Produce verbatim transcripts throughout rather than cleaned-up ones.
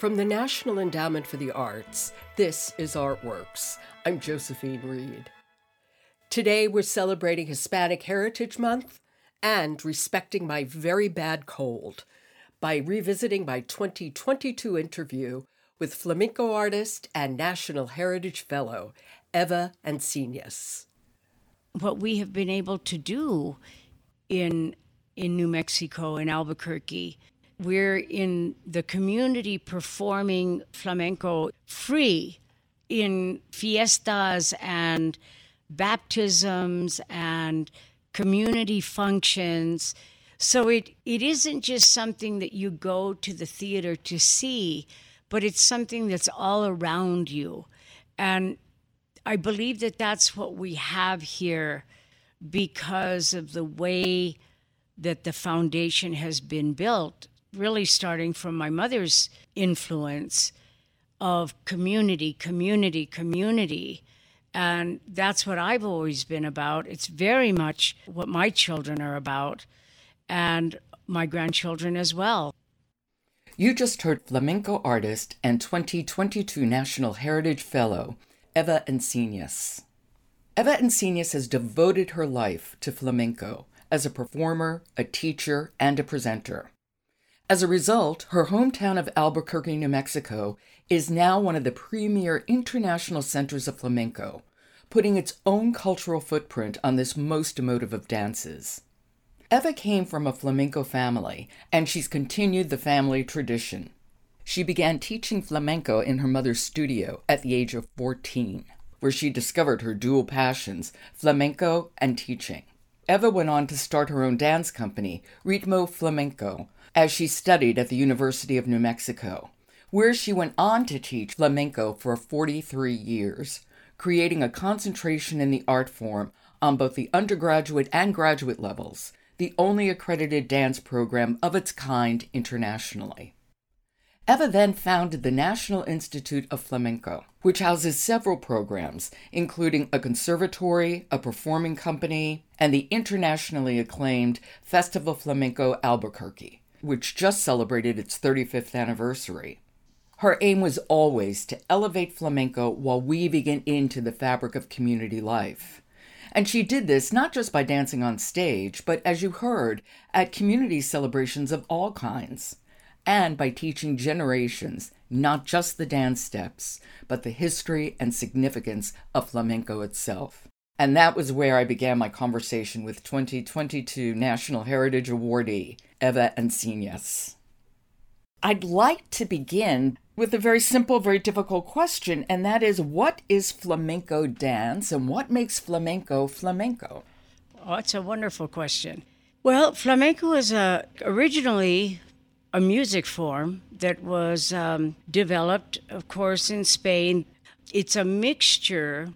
From the National Endowment for the Arts, this is Artworks. I'm Josephine Reed. Today we're celebrating Hispanic Heritage Month and respecting my very bad cold by revisiting my twenty twenty-two interview with flamenco artist and National Heritage Fellow, Eva Encinas. What we have been able to do in in New Mexico, in Albuquerque, we're in the community performing flamenco free in fiestas and baptisms and community functions. So it, it isn't just something that you go to the theater to see, but it's something that's all around you. And I believe that that's what we have here because of the way that the foundation has been built, really starting from my mother's influence of community, community, community. And that's what I've always been about. It's very much what my children are about and my grandchildren as well. You just heard flamenco artist and twenty twenty-two National Heritage Fellow, Eva Encinas. Eva Encinas has devoted her life to flamenco as a performer, a teacher, and a presenter. As a result, her hometown of Albuquerque, New Mexico, is now one of the premier international centers of flamenco, putting its own cultural footprint on this most emotive of dances. Eva came from a flamenco family, and she's continued the family tradition. She began teaching flamenco in her mother's studio at the age of fourteen, where she discovered her dual passions, flamenco and teaching. Eva went on to start her own dance company, Ritmo Flamenco, as she studied at the University of New Mexico, where she went on to teach flamenco for forty-three years, creating a concentration in the art form on both the undergraduate and graduate levels, the only accredited dance program of its kind internationally. Eva then founded the National Institute of Flamenco, which houses several programs, including a conservatory, a performing company, and the internationally acclaimed Festival Flamenco Albuquerque, which just celebrated its thirty-fifth anniversary. Her aim was always to elevate flamenco while weaving it into the fabric of community life. And she did this not just by dancing on stage, but as you heard, at community celebrations of all kinds, and by teaching generations not just the dance steps, but the history and significance of flamenco itself. And that was where I began my conversation with twenty twenty-two National Heritage Awardee, Eva Encinas. I'd like to begin with a very simple, very difficult question, and that is, what is flamenco dance and what makes flamenco flamenco? Oh, it's a wonderful question. Well, flamenco is a, originally a music form that was um, developed, of course, in Spain. It's a mixture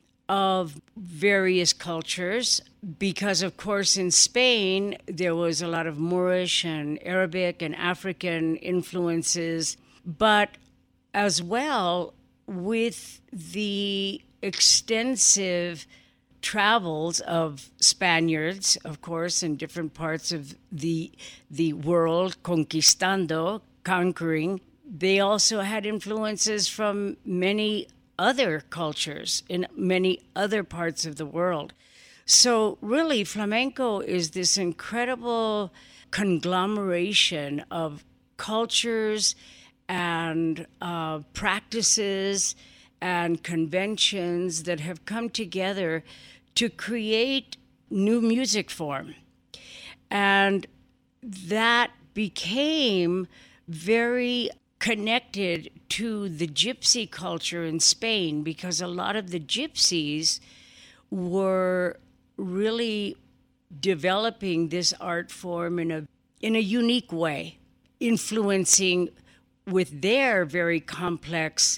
of various cultures because, of course, in Spain, there was a lot of Moorish and Arabic and African influences, but as well with the extensive travels of Spaniards, of course, in different parts of the the world, conquistando, conquering. They also had influences from many other cultures in many other parts of the world. So really, flamenco is this incredible conglomeration of cultures and uh, practices and conventions that have come together to create new music form. And that became very connected to the gypsy culture in Spain because a lot of the gypsies were really developing this art form in a in a unique way, influencing with their very complex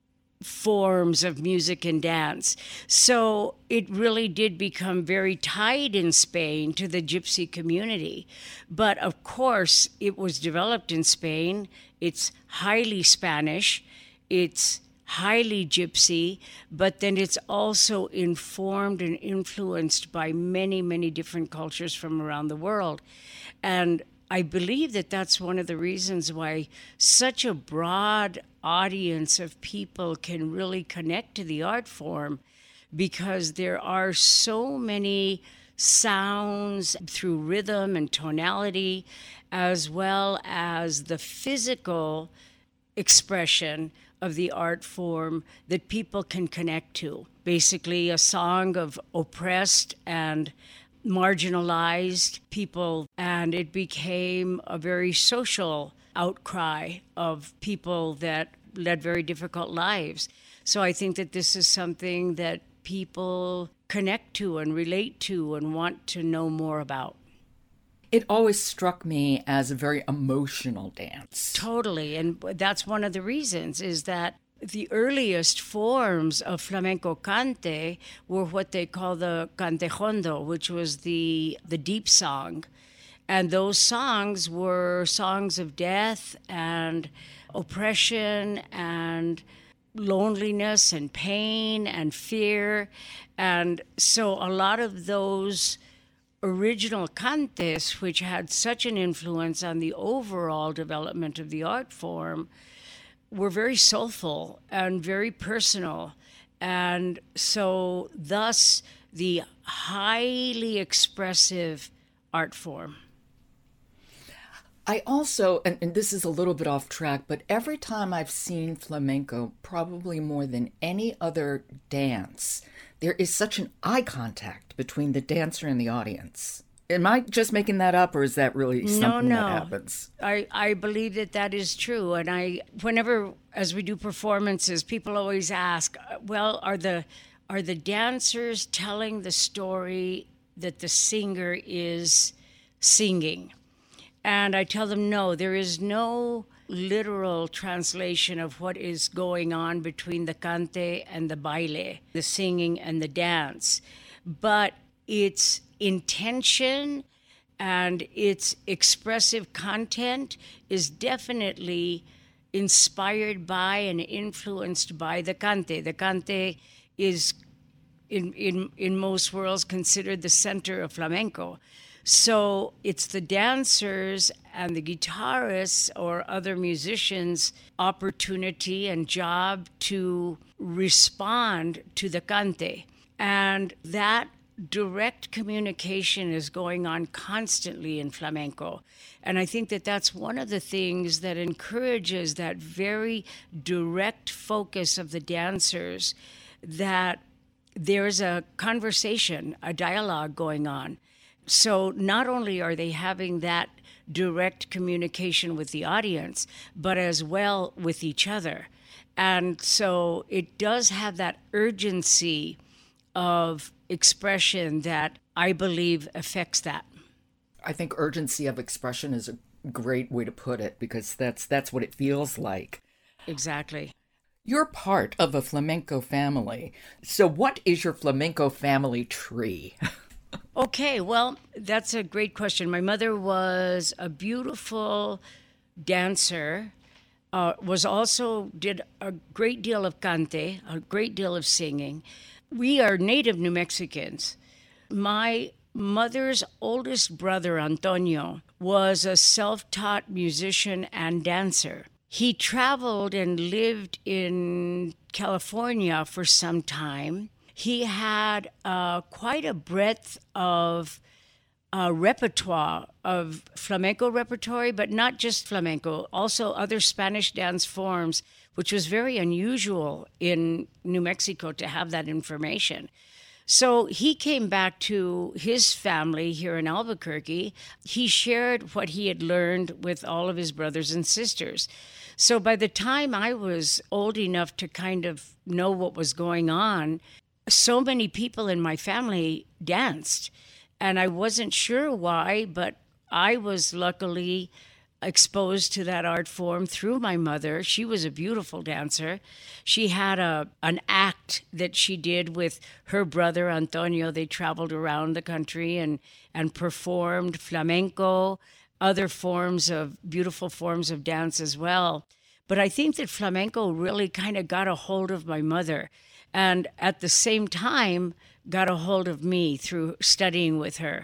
forms of music and dance. So it really did become very tied in Spain to the gypsy community. But of course, it was developed in Spain. It's highly Spanish. It's highly gypsy, but then it's also informed and influenced by many, many different cultures from around the world. And I believe that that's one of the reasons why such a broad audience of people can really connect to the art form, because there are so many sounds through rhythm and tonality, as well as the physical expression of the art form that people can connect to. Basically, a song of oppressed and marginalized people, and it became a very social outcry of people that led very difficult lives. So I think that this is something that people connect to and relate to and want to know more about. It always struck me as a very emotional dance. Totally. And that's one of the reasons, is that the earliest forms of flamenco cante were what they call the cante hondo, which was the, the deep song. And those songs were songs of death and oppression and loneliness and pain and fear. And so a lot of those original cantes, which had such an influence on the overall development of the art form, were very soulful and very personal. And so thus the highly expressive art form. I also, and, and this is a little bit off track, but every time I've seen flamenco, probably more than any other dance, there is such an eye contact between the dancer and the audience. Am I just making that up, or is that really something no, no. that happens? I, I believe that that is true. And I, whenever, as we do performances, people always ask, well, are the, are the dancers telling the story that the singer is singing? And I tell them, no, there is no literal translation of what is going on between the cante and the baile, the singing and the dance. But its intention and its expressive content is definitely inspired by and influenced by the cante. The cante is, in, in, in most worlds, considered the center of flamenco. So it's the dancers and the guitarists or other musicians' opportunity and job to respond to the cante. And that direct communication is going on constantly in flamenco. And I think that that's one of the things that encourages that very direct focus of the dancers, that there's a conversation, a dialogue going on. So not only are they having that direct communication with the audience, but as well with each other. And so it does have that urgency of expression that I believe affects that. I think urgency of expression is a great way to put it, because that's that's what it feels like. Exactly. You're part of a flamenco family. So what is your flamenco family tree? Okay, well, that's a great question. My mother was a beautiful dancer, uh, was also did a great deal of cante, a great deal of singing. We are native New Mexicans. My mother's oldest brother, Antonio, was a self-taught musician and dancer. He traveled and lived in California for some time. He had uh, quite a breadth of uh, repertoire, of flamenco repertoire, but not just flamenco, also other Spanish dance forms, which was very unusual in New Mexico to have that information. So he came back to his family here in Albuquerque. He shared what he had learned with all of his brothers and sisters. So by the time I was old enough to kind of know what was going on, so many people in my family danced, and I wasn't sure why, but I was luckily exposed to that art form through my mother. She was a beautiful dancer. She had a an act that she did with her brother Antonio. They traveled around the country and and performed flamenco, other forms of beautiful forms of dance as well. But I think that flamenco really kind of got a hold of my mother, and at the same time got a hold of me through studying with her.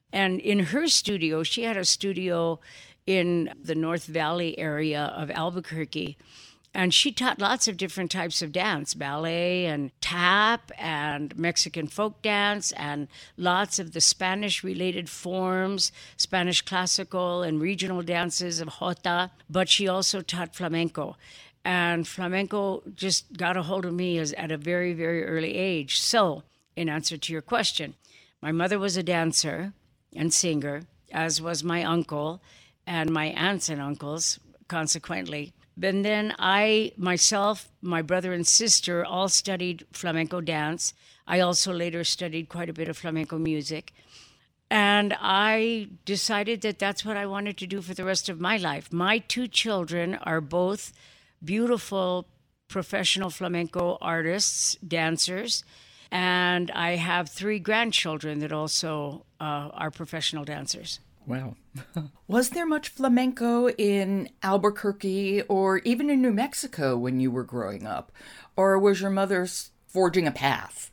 And in her studio, she had a studio in the North Valley area of Albuquerque. And she taught lots of different types of dance, ballet and tap and Mexican folk dance and lots of the Spanish-related forms, Spanish classical and regional dances of jota. But she also taught flamenco. And flamenco just got a hold of me as, at a very, very early age. So, in answer to your question, my mother was a dancer and singer, as was my uncle and my aunts and uncles, consequently. And then I, myself, my brother and sister all studied flamenco dance. I also later studied quite a bit of flamenco music. And I decided that that's what I wanted to do for the rest of my life. My two children are both beautiful professional flamenco artists, dancers. And I have three grandchildren that also uh, are professional dancers. Wow. Was there much flamenco in Albuquerque or even in New Mexico when you were growing up? Or was your mother forging a path?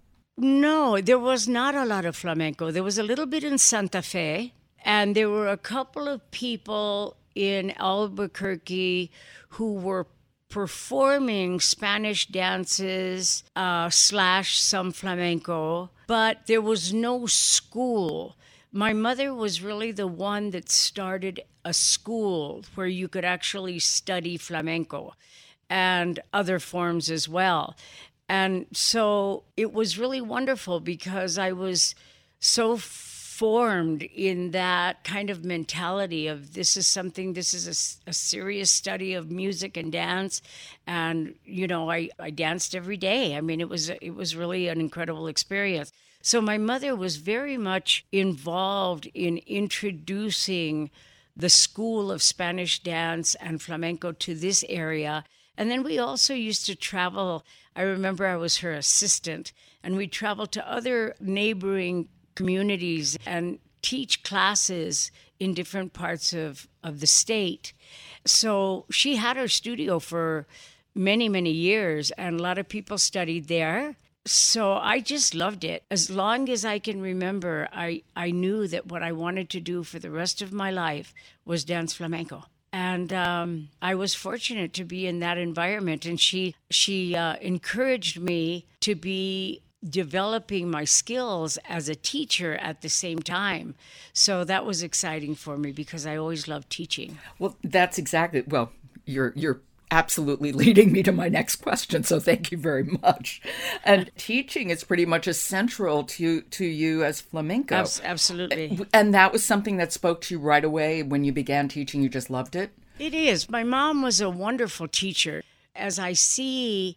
No, there was not a lot of flamenco. There was a little bit in Santa Fe, and there were a couple of people in Albuquerque who were performing Spanish dances uh, slash some flamenco, but there was no school. My mother was really the one that started a school where you could actually study flamenco and other forms as well. And so it was really wonderful because I was so formed in that kind of mentality of this is something, this is a, a serious study of music and dance. And, you know, I, I danced every day. I mean, it was it was really an incredible experience. So my mother was very much involved in introducing the school of Spanish dance and flamenco to this area. And then we also used to travel. I remember I was her assistant, and we traveled to other neighboring communities and teach classes in different parts of, of the state. So she had her studio for many, many years, and a lot of people studied there. So I just loved it. As long as I can remember, I, I knew that what I wanted to do for the rest of my life was dance flamenco. And um, I was fortunate to be in that environment. And she, she uh, encouraged me to be developing my skills as a teacher at the same time. So that was exciting for me because I always loved teaching. Well, that's exactly, well, you're you're absolutely leading me to my next question, so thank you very much. And teaching is pretty much as central to, to you as flamenco. Abs- absolutely. And that was something that spoke to you right away when you began teaching, you just loved it? It is. My mom was a wonderful teacher. As I see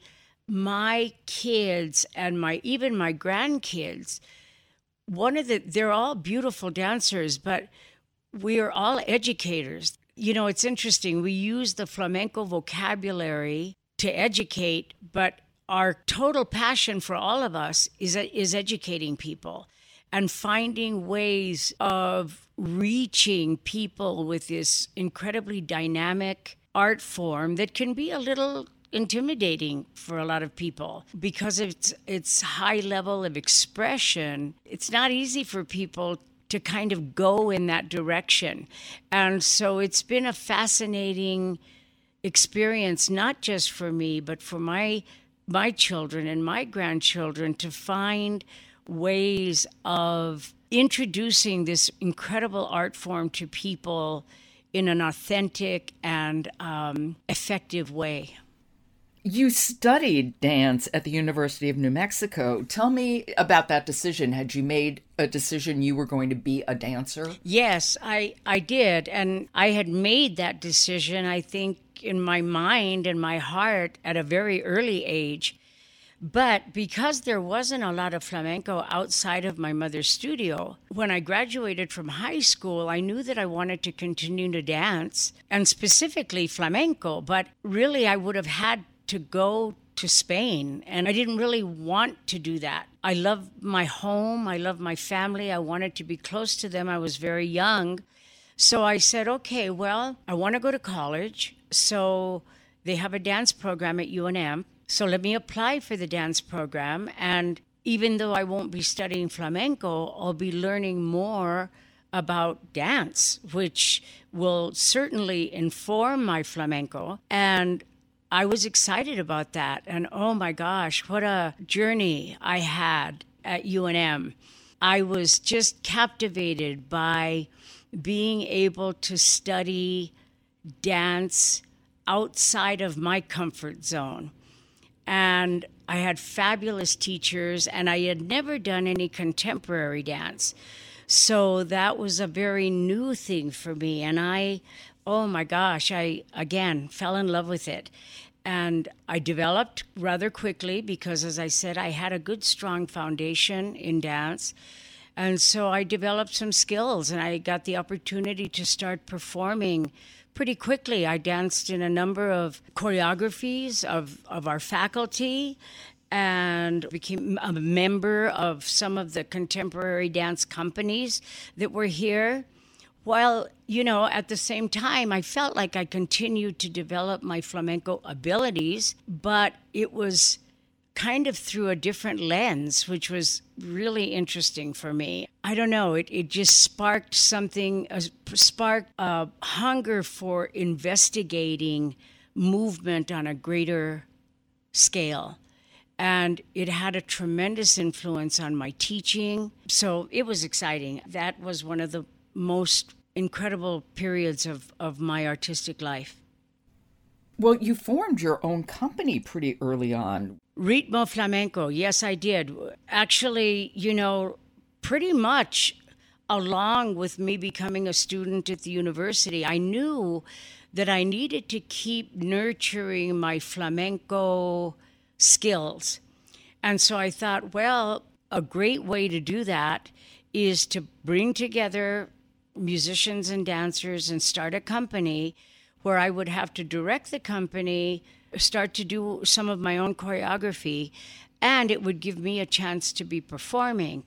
my kids and my even my grandkids, one of the, they're all beautiful dancers, but we are all educators. You know, it's interesting. We use the flamenco vocabulary to educate, but our total passion for all of us is is educating people and finding ways of reaching people with this incredibly dynamic art form that can be a little intimidating for a lot of people because of its its high level of expression. It's not easy for people to kind of go in that direction. And so it's been a fascinating experience, not just for me, but for my my children and my grandchildren to find ways of introducing this incredible art form to people in an authentic and um, effective way. You studied dance at the University of New Mexico. Tell me about that decision. Had you made a decision you were going to be a dancer? Yes, I, I did. And I had made that decision, I think, in my mind and my heart at a very early age. But because there wasn't a lot of flamenco outside of my mother's studio, when I graduated from high school, I knew that I wanted to continue to dance, and specifically flamenco. But really, I would have had to go to Spain, and I didn't really want to do that. I love my home. I love my family. I wanted to be close to them. I was very young. So I said, okay, well, I want to go to college. So they have a dance program at U N M. So let me apply for the dance program. And even though I won't be studying flamenco, I'll be learning more about dance, which will certainly inform my flamenco. And I was excited about that. And oh my gosh, what a journey I had at U N M. I was just captivated by being able to study dance outside of my comfort zone. And I had fabulous teachers, and I had never done any contemporary dance. So that was a very new thing for me. And I, oh my gosh, I, again, fell in love with it. And I developed rather quickly because, as I said, I had a good, strong foundation in dance. And so I developed some skills, and I got the opportunity to start performing pretty quickly. I danced in a number of choreographies of, of our faculty and became a member of some of the contemporary dance companies that were here. While, you know, at the same time, I felt like I continued to develop my flamenco abilities, but it was kind of through a different lens, which was really interesting for me. I don't know, it, it just sparked something, uh, sparked a hunger for investigating movement on a greater scale. And it had a tremendous influence on my teaching. So it was exciting. That was one of the most incredible periods of, of my artistic life. Well, you formed your own company pretty early on. Ritmo Flamenco, yes, I did. Actually, you know, pretty much along with me becoming a student at the university, I knew that I needed to keep nurturing my flamenco skills. And so I thought, well, a great way to do that is to bring together musicians and dancers and start a company where I would have to direct the company, start to do some of my own choreography, and it would give me a chance to be performing.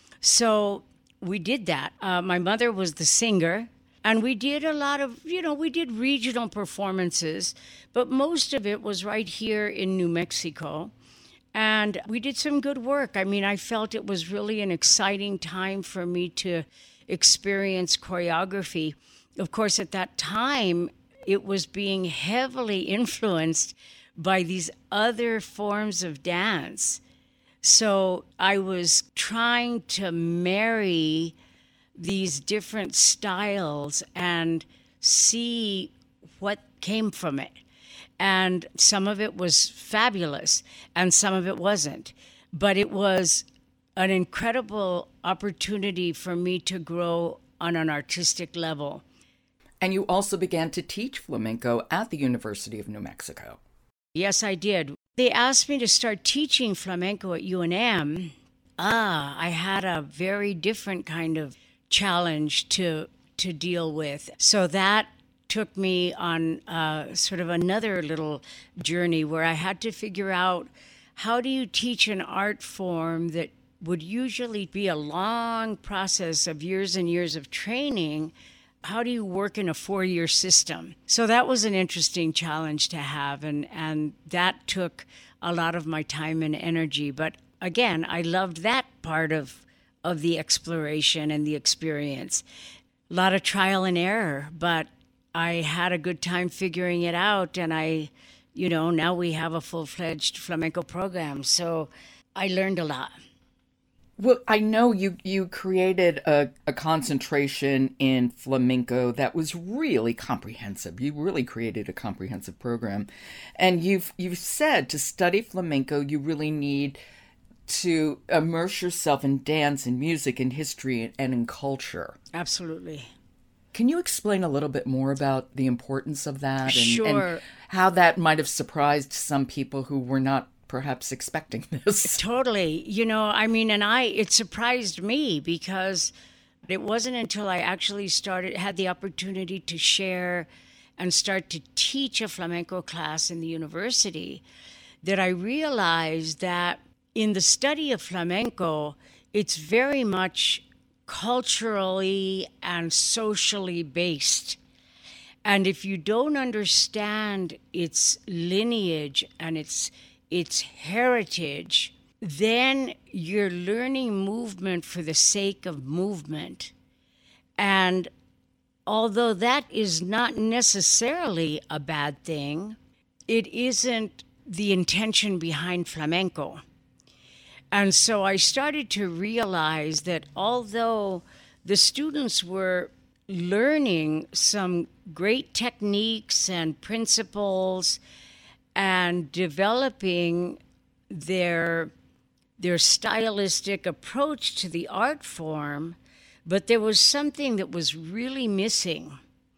So we did that. Uh, my mother was the singer, and we did a lot of, you know, we did regional performances, but most of it was right here in New Mexico. And we did some good work. I mean, I felt it was really an exciting time for me to experience choreography. Of course, at that time, it was being heavily influenced by these other forms of dance. So I was trying to marry these different styles and see what came from it. And some of it was fabulous, and some of it wasn't. But it was an incredible opportunity for me to grow on an artistic level. And you also began to teach flamenco at the University of New Mexico. Yes, I did. They asked me to start teaching flamenco at U N M. Ah, I had a very different kind of challenge to to deal with. So that took me on uh, sort of another little journey where I had to figure out, how do you teach an art form that would usually be a long process of years and years of training? How do you work in a four-year system? So that was an interesting challenge to have, and, and that took a lot of my time and energy. But again, I loved that part of, of the exploration and the experience. A lot of trial and error, but I had a good time figuring it out, and I, you know, now we have a full-fledged flamenco program, so I learned a lot. Well, I know you, you created a, a concentration in flamenco that was really comprehensive. You really created a comprehensive program. And you've you've said to study flamenco, you really need to immerse yourself in dance and music and history and in culture. Absolutely. Can you explain a little bit more about the importance of that? And, sure. And how that might have surprised some people who were not perhaps expecting this? Totally. You know, I mean, and I, it surprised me because it wasn't until I actually started, had the opportunity to share and start to teach a flamenco class in the university that I realized that in the study of flamenco, it's very much culturally and socially based. And if you don't understand its lineage and its its heritage, then you're learning movement for the sake of movement. And although that is not necessarily a bad thing, it isn't the intention behind flamenco. And so I started to realize that although the students were learning some great techniques and principles and developing their, their stylistic approach to the art form, but there was something that was really missing.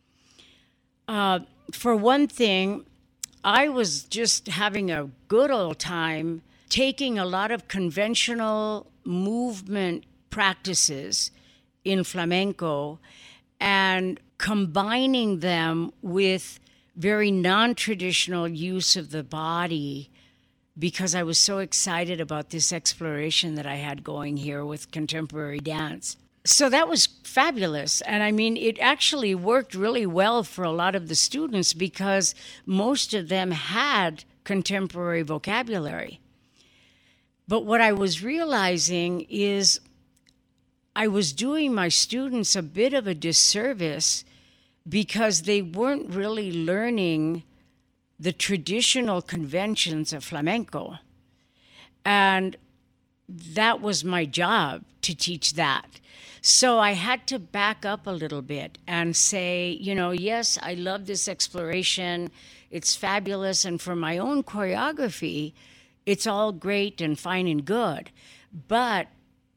Uh, for one thing, I was just having a good old time taking a lot of conventional movement practices in flamenco and combining them with very non-traditional use of the body, because I was so excited about this exploration that I had going here with contemporary dance. So that was fabulous. And I mean, it actually worked really well for a lot of the students because most of them had contemporary vocabulary. But what I was realizing is I was doing my students a bit of a disservice because they weren't really learning the traditional conventions of flamenco. And that was my job, to teach that. So I had to back up a little bit and say, you know, yes, I love this exploration. It's fabulous. And for my own choreography, it's all great and fine and good. But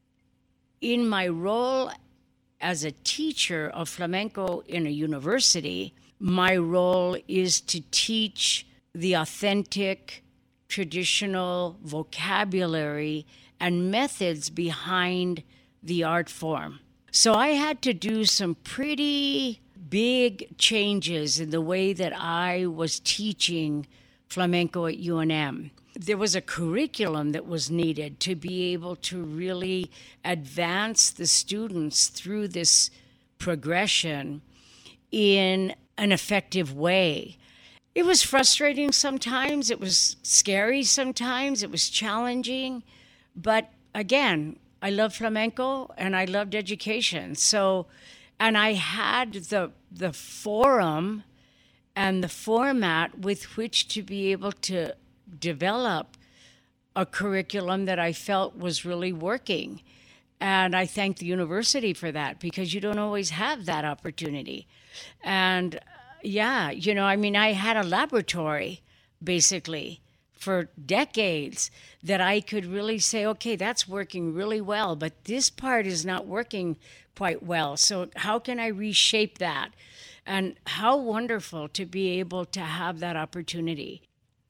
in my role as a teacher of flamenco in a university, my role is to teach the authentic, traditional vocabulary and methods behind the art form. So I had to do some pretty big changes in the way that I was teaching flamenco at U N M. There was a curriculum that was needed to be able to really advance the students through this progression in an effective way. It was frustrating sometimes, it was scary sometimes, it was challenging, but again, I love flamenco and I loved education. So, and I had the the forum and the format with which to be able to develop a curriculum that I felt was really working. And I thank the university for that, because you don't always have that opportunity. And yeah, you know, I mean, I had a laboratory basically for decades that I could really say, okay, that's working really well, but this part is not working quite well. So how can I reshape that? And how wonderful to be able to have that opportunity.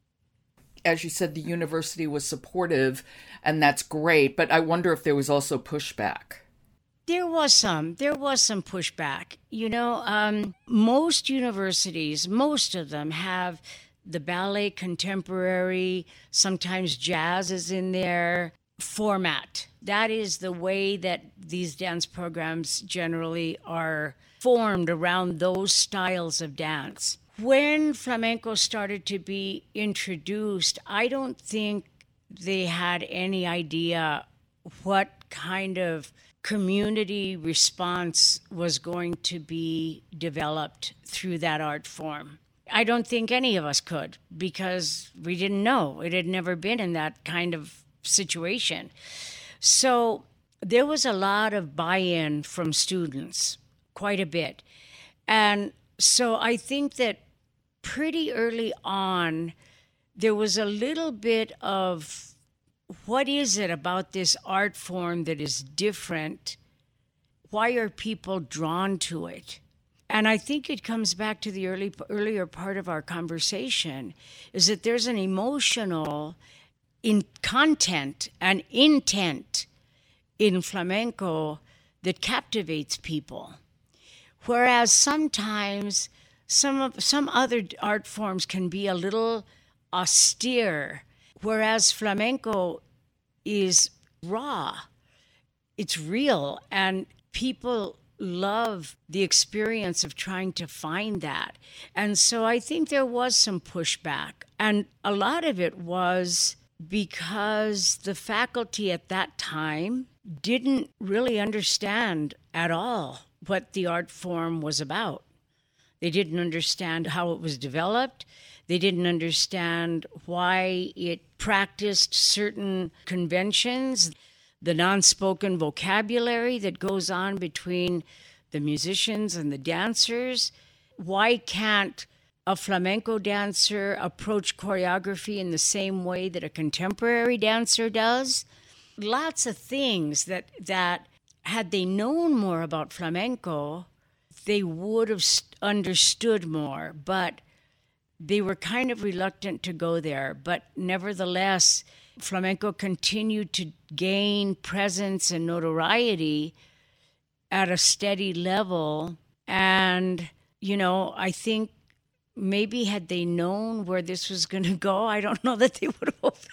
As you said, the university was supportive, and that's great, but I wonder if there was also pushback. There was some. There was some pushback. You know, um, most universities, most of them have the ballet contemporary, sometimes jazz is in their format. That is the way that these dance programs generally are formed around those styles of dance. When flamenco started to be introduced, I don't think they had any idea what kind of community response was going to be developed through that art form. I don't think any of us could, because we didn't know. It had never been in that kind of situation. So there was a lot of buy-in from students, quite a bit. And so I think that pretty early on, there was a little bit of, what is it about this art form that is different? Why are people drawn to it? And I think it comes back to the early earlier part of our conversation, is that there's an emotional in content and intent in flamenco that captivates people. Whereas sometimes some of some other art forms can be a little austere, whereas flamenco is raw. It's real, and people love the experience of trying to find that. And so I think there was some pushback. And a lot of it was because the faculty at that time didn't really understand at all what the art form was about. They didn't understand how it was developed. They didn't understand why it practiced certain conventions, the non-spoken vocabulary that goes on between the musicians and the dancers. Why can't a flamenco dancer approach choreography in the same way that a contemporary dancer does? Lots of things that, that had they known more about flamenco, they would have understood more, but they were kind of reluctant to go there. But nevertheless, flamenco continued to gain presence and notoriety at a steady level. And, you know, I think maybe had they known where this was going to go, I don't know that they would have opened.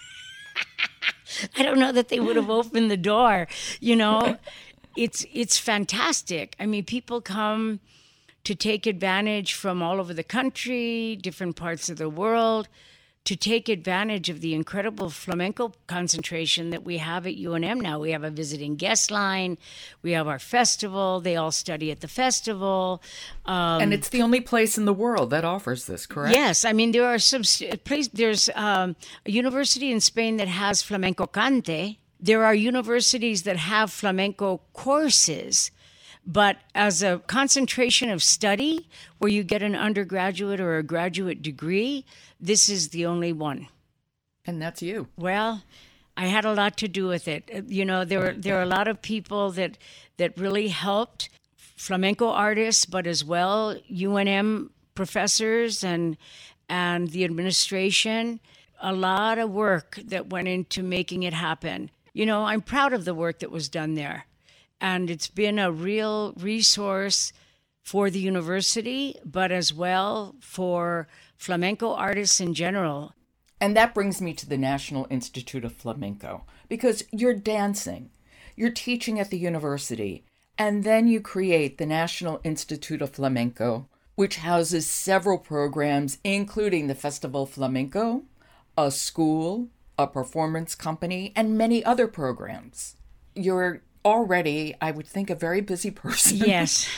I don't know that they would have opened the door. You know, it's it's fantastic. I mean, people come to take advantage from all over the country, different parts of the world, to take advantage of the incredible flamenco concentration that we have at U N M now. We have a visiting guest line. We have our festival. They all study at the festival. Um, and it's the only place in the world that offers this, correct? Yes. I mean, there are some place. There's um, a university in Spain that has flamenco cante. There are universities that have flamenco courses. But as a concentration of study where you get an undergraduate or a graduate degree, this is the only one. And that's you. Well, I had a lot to do with it. You know, there were there are a lot of people that that really helped, flamenco artists, but as well U N M professors and and the administration. A lot of work that went into making it happen. You know, I'm proud of the work that was done there. And it's been a real resource for the university, but as well for flamenco artists in general. And that brings me to the National Institute of Flamenco, because you're dancing, you're teaching at the university, and then you create the National Institute of Flamenco, which houses several programs, including the Festival Flamenco, a school, a performance company, and many other programs. You're already, I would think, a very busy person. Yes,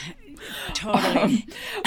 totally.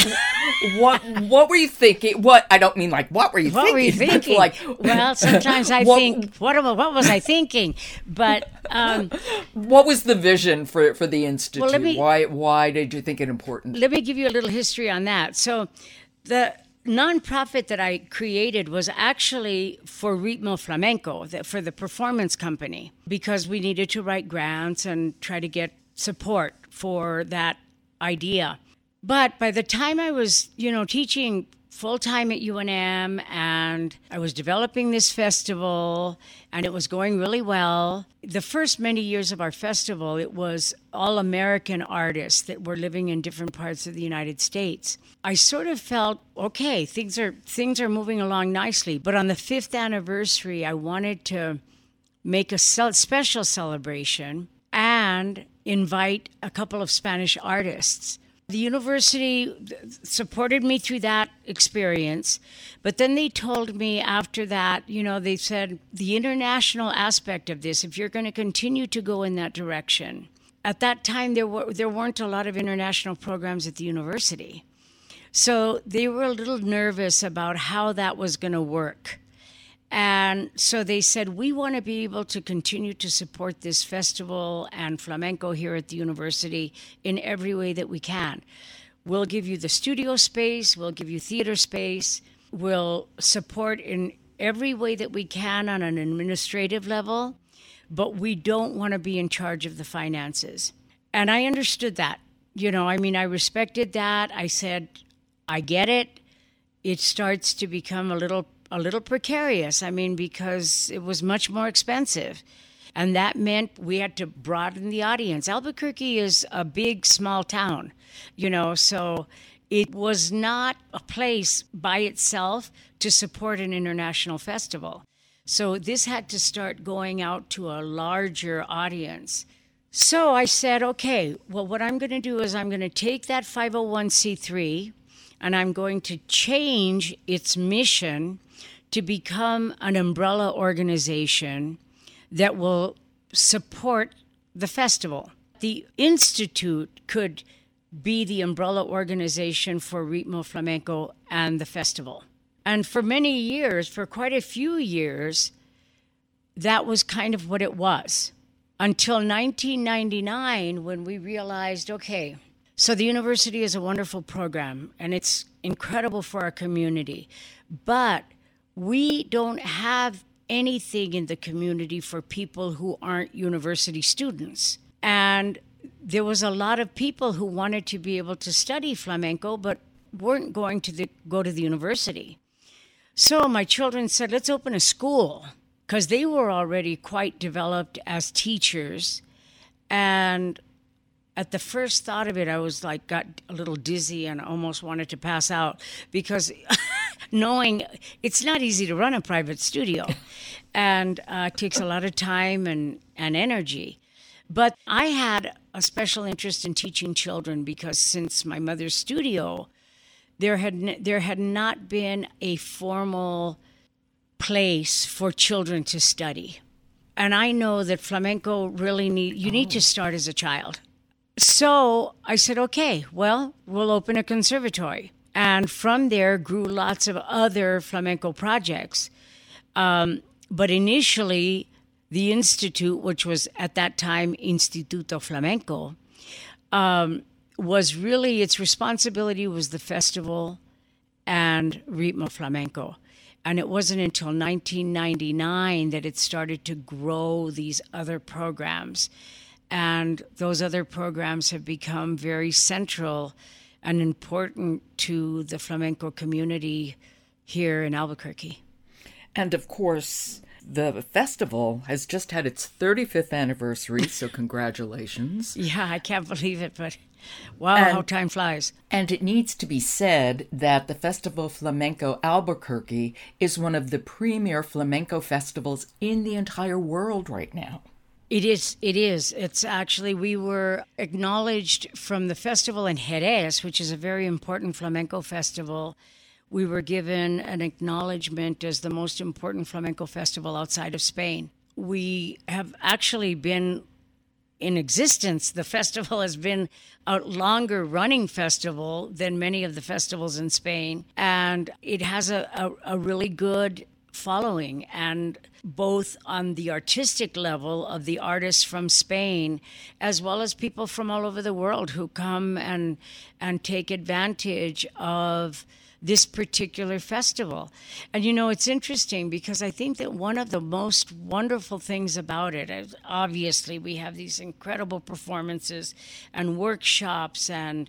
Um, what what were you thinking? What I don't mean like what were you what thinking? What were you thinking? Like, well, sometimes I what, think, what what was I thinking? But um, what was the vision for, for the institute? Well, let me, why why did you think it important? Let me give you a little history on that. So, the nonprofit that I created was actually for Ritmo Flamenco, for the performance company, because we needed to write grants and try to get support for that idea. But by the time I was, you know, teaching full-time at U N M and I was developing this festival and it was going really well, the first many years of our festival, it was all American artists that were living in different parts of the United States. I sort of felt, okay, things are things are moving along nicely. But on the fifth anniversary, I wanted to make a special celebration and invite a couple of Spanish artists. The university supported me through that experience, but then they told me after that, you know, they said the international aspect of this, if you're going to continue to go in that direction. At that time, there were there weren't a lot of international programs at the university. So they were a little nervous about how that was going to work. And so they said, we want to be able to continue to support this festival and flamenco here at the university in every way that we can. We'll give you the studio space, we'll give you theater space, we'll support in every way that we can on an administrative level, but we don't want to be in charge of the finances. And I understood that. You know, I mean, I respected that. I said, I get it. It starts to become a little a little precarious. I mean, because it was much more expensive. And that meant we had to broaden the audience. Albuquerque is a big, small town, you know, so it was not a place by itself to support an international festival. So this had to start going out to a larger audience. So I said, okay, well, what I'm going to do is I'm going to take that five oh one c three and I'm going to change its mission to become an umbrella organization that will support the festival. The Institute could be the umbrella organization for Ritmo Flamenco and the festival. And for many years, for quite a few years, that was kind of what it was. Until nineteen ninety-nine, when we realized, okay, so the university is a wonderful program, and it's incredible for our community, but we don't have anything in the community for people who aren't university students. And there was a lot of people who wanted to be able to study flamenco, but weren't going to the, go to the university. So my children said, let's open a school, because they were already quite developed as teachers. And at the first thought of it, I was like, got a little dizzy and almost wanted to pass out, because knowing it's not easy to run a private studio, and uh, it takes a lot of time and, and energy. But I had a special interest in teaching children, because since my mother's studio, there had n- there had not been a formal place for children to study. And I know that flamenco really need you need to start as a child. So I said, okay, well, we'll open a conservatory. And from there grew lots of other flamenco projects. Um, but initially, the Institute, which was at that time Instituto Flamenco, um, was really, its responsibility was the festival and Ritmo Flamenco. And it wasn't until nineteen ninety-nine that it started to grow these other programs. And those other programs have become very central and important to the flamenco community here in Albuquerque. And of course, the festival has just had its thirty-fifth anniversary, so congratulations. Yeah, I can't believe it, but wow, and, how time flies. And it needs to be said that the Festival Flamenco Albuquerque is one of the premier flamenco festivals in the entire world right now. It is. It is. It's actually, we were acknowledged from the festival in Jerez, which is a very important flamenco festival. We were given an acknowledgement as the most important flamenco festival outside of Spain. We have actually been in existence. The festival has been a longer running festival than many of the festivals in Spain. And it has a, a, a really good following, and both on the artistic level of the artists from Spain, as well as people from all over the world who come and and take advantage of this particular festival. And you know, it's interesting because I think that one of the most wonderful things about it is obviously we have these incredible performances and workshops and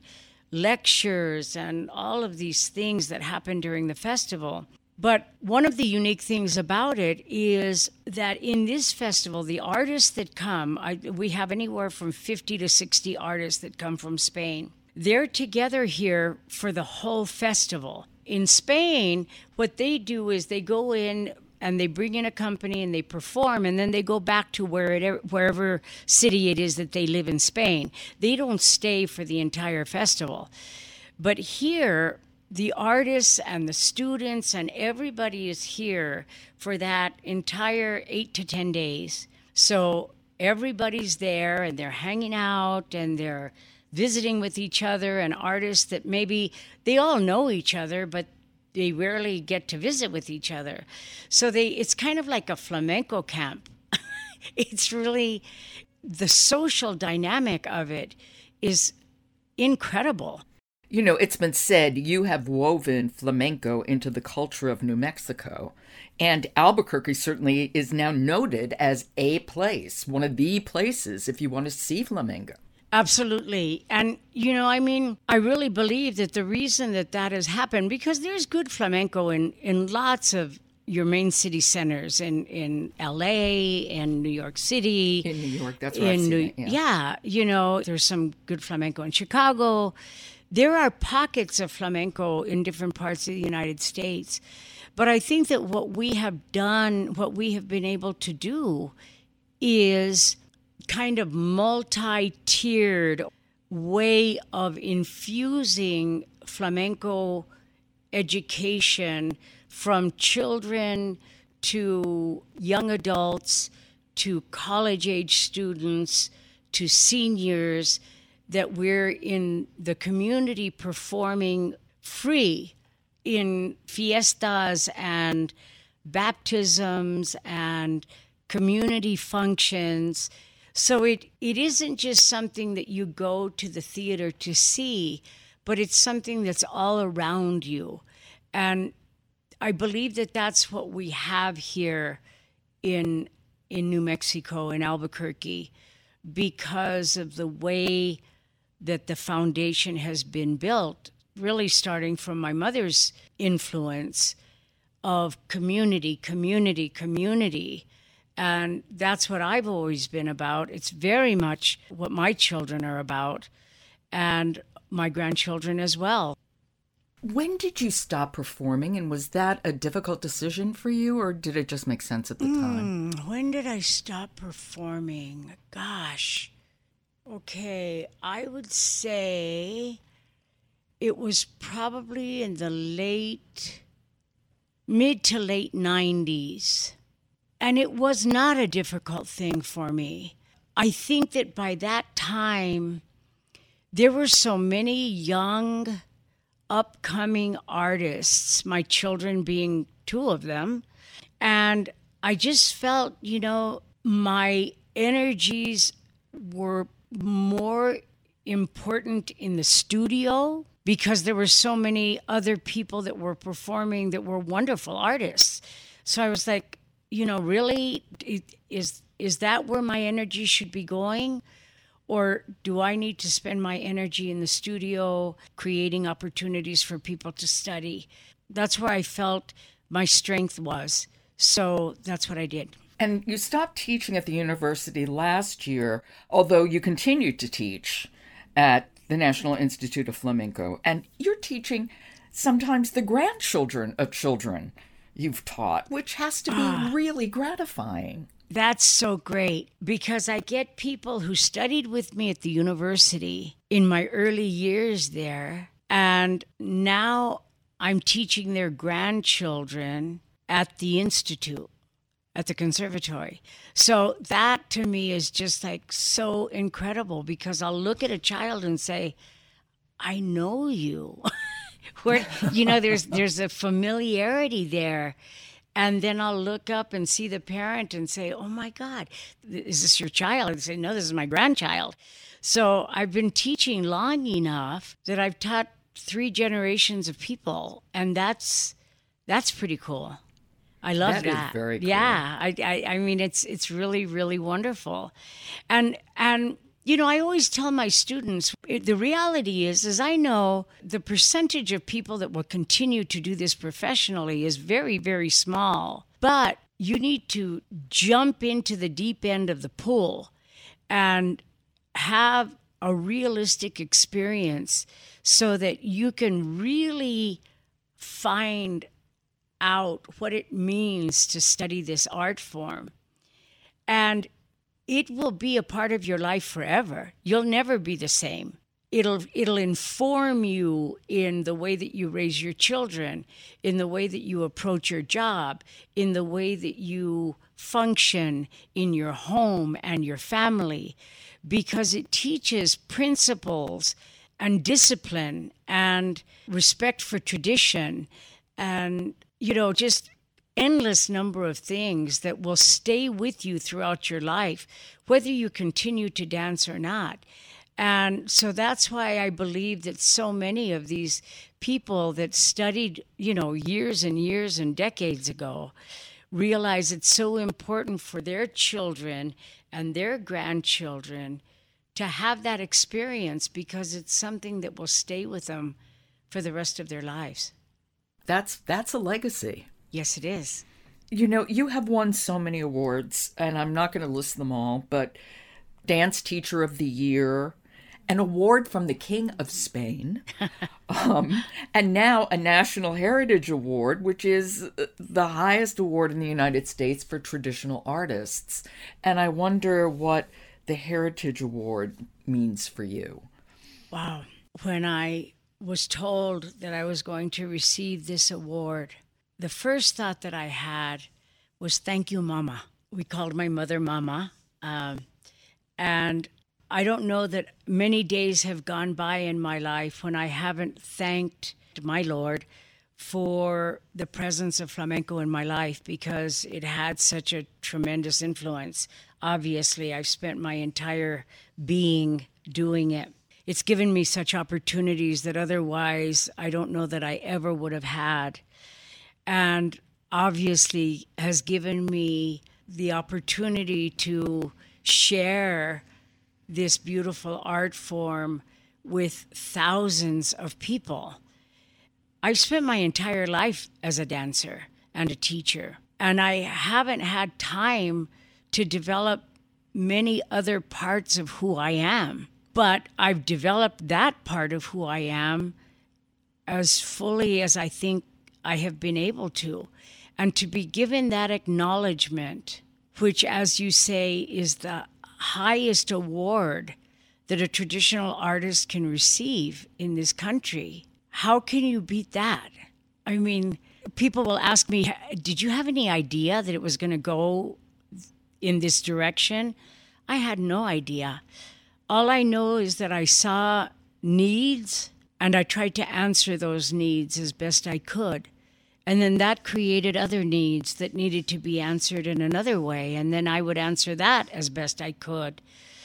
lectures and all of these things that happen during the festival. But one of the unique things about it is that in this festival, the artists that come, I, we have anywhere from fifty to sixty artists that come from Spain. They're together here for the whole festival. In Spain, what they do is they go in and they bring in a company and they perform, and then they go back to where it, wherever city it is that they live in Spain. They don't stay for the entire festival. But here, the artists and the students and everybody is here for that entire eight to ten days. So everybody's there and they're hanging out and they're visiting with each other, and artists that maybe they all know each other, but they rarely get to visit with each other. So they it's kind of like a flamenco camp. It's really, the social dynamic of it is incredible. You know, it's been said you have woven flamenco into the culture of New Mexico, and Albuquerque certainly is now noted as a place, one of the places if you want to see flamenco. Absolutely. And, you know, I mean, I really believe that the reason that that has happened, because there's good flamenco in, in lots of your main city centers, in, in L A, in New York City. In New York, that's where I've in seen New, it, yeah. yeah, you know, there's some good flamenco in Chicago. There are pockets of flamenco in different parts of the United States. But I think that what we have done, what we have been able to do is kind of multi-tiered way of infusing flamenco education from children to young adults to college-age students to seniors, that we're in the community performing free in fiestas and baptisms and community functions. So it, it isn't just something that you go to the theater to see, but it's something that's all around you. And I believe that that's what we have here in in New Mexico, in Albuquerque, because of the way that the foundation has been built, really starting from my mother's influence of community, community, community. And that's what I've always been about. It's very much what my children are about, and my grandchildren as well. When did you stop performing, and was that a difficult decision for you, or did it just make sense at the time? Mm, when did I stop performing? Gosh. Okay, I would say it was probably in the late, mid to late nineties. And it was not a difficult thing for me. I think that by that time, there were so many young, upcoming artists, my children being two of them. And I just felt, you know, my energies were more important in the studio because there were so many other people that were performing that were wonderful artists. So I was like, you know, really, is is that where my energy should be going? Or do I need to spend my energy in the studio creating opportunities for people to study? That's where I felt my strength was. So that's what I did. And you stopped teaching at the university last year, although you continued to teach at the National Institute of Flamenco. And you're teaching sometimes the grandchildren of children you've taught, which has to be uh, really gratifying. That's so great, because I get people who studied with me at the university in my early years there, and now I'm teaching their grandchildren at the institute, at the conservatory. So that to me is just like so incredible, because I'll look at a child and say, I know you. Where, you know, there's there's a familiarity there. And then I'll look up and see the parent and say, oh my God, is this your child? And say, no, this is my grandchild. So I've been teaching long enough that I've taught three generations of people. And that's that's pretty cool. I love that. That is very cool. Yeah. I, I I mean, it's it's really, really wonderful. And and you know, I always tell my students, it, the reality is, is I know the percentage of people that will continue to do this professionally is very, very small. But you need to jump into the deep end of the pool and have a realistic experience so that you can really find out what it means to study this art form. And it will be a part of your life forever. You'll never be the same. It'll it'll inform you in the way that you raise your children, in the way that you approach your job, in the way that you function in your home and your family, because it teaches principles and discipline and respect for tradition and, you know, just endless number of things that will stay with you throughout your life, whether you continue to dance or not. And so that's why I believe that so many of these people that studied, you know, years and years and decades ago, realize it's so important for their children and their grandchildren to have that experience, because it's something that will stay with them for the rest of their lives. That's that's a legacy. Yes, it is. You know, you have won so many awards, and I'm not going to list them all, but Dance Teacher of the Year, an award from the King of Spain, um, and now a National Heritage Award, which is the highest award in the United States for traditional artists. And I wonder what the Heritage Award means for you. Wow. When I was told that I was going to receive this award, the first thought that I had was, thank you, Mama. We called my mother Mama. Um, and I don't know that many days have gone by in my life when I haven't thanked my Lord for the presence of flamenco in my life, because it had such a tremendous influence. Obviously, I've spent my entire being doing it. It's given me such opportunities that otherwise I don't know that I ever would have had. And obviously has given me the opportunity to share this beautiful art form with thousands of people. I've spent my entire life as a dancer and a teacher, and I haven't had time to develop many other parts of who I am. But I've developed that part of who I am as fully as I think I have been able to. And to be given that acknowledgement, which, as you say, is the highest award that a traditional artist can receive in this country, how can you beat that? I mean, people will ask me, did you have any idea that it was going to go in this direction? I had no idea. All I know is that I saw needs and I tried to answer those needs as best I could. And then that created other needs that needed to be answered in another way. And then I would answer that as best I could.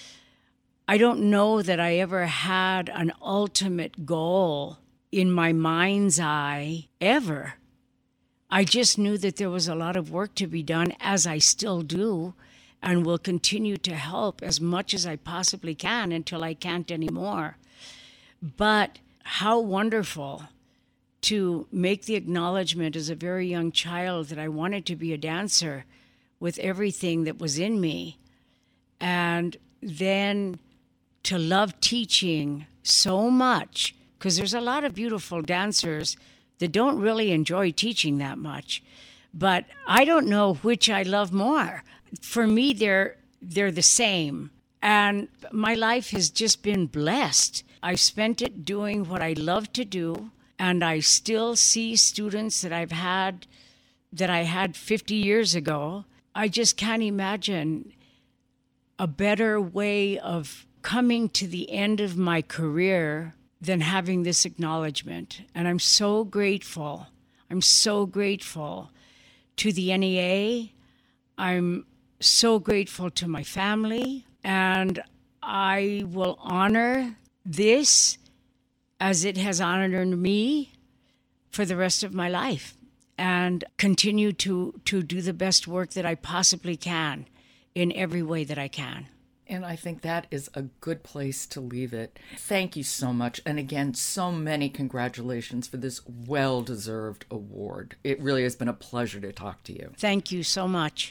I don't know that I ever had an ultimate goal in my mind's eye, ever. I just knew that there was a lot of work to be done, as I still do, and will continue to help as much as I possibly can until I can't anymore. But how wonderful to make the acknowledgement as a very young child that I wanted to be a dancer with everything that was in me. And then to love teaching so much, because there's a lot of beautiful dancers that don't really enjoy teaching that much. But I don't know which I love more. For me, they're they're the same. And my life has just been blessed. I've spent it doing what I love to do, and I still see students that I've had, that I had fifty years ago. I just can't imagine a better way of coming to the end of my career than having this acknowledgement. And I'm so grateful. I'm so grateful to the N E A. I'm so grateful to my family. And I will honor this as it has honored me for the rest of my life, and continue to, to do the best work that I possibly can in every way that I can. And I think that is a good place to leave it. Thank you so much. And again, so many congratulations for this well-deserved award. It really has been a pleasure to talk to you. Thank you so much.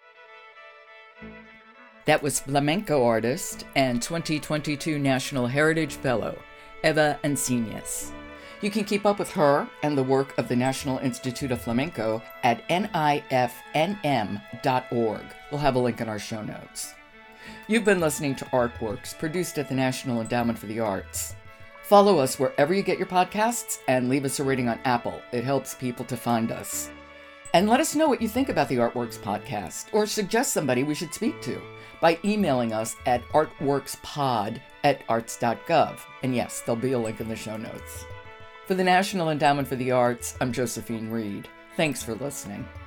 That was flamenco artist and twenty twenty-two National Heritage Fellow, Eva Encinas. You can keep up with her and the work of the National Institute of Flamenco at N I F N M dot org. We'll have a link in our show notes. You've been listening to Artworks, produced at the National Endowment for the Arts. Follow us wherever you get your podcasts and leave us a rating on Apple. It helps people to find us. And let us know what you think about the Artworks podcast, or suggest somebody we should speak to by emailing us at artworkspod at arts dot gov. And yes, there'll be a link in the show notes. For the National Endowment for the Arts, I'm Josephine Reed. Thanks for listening.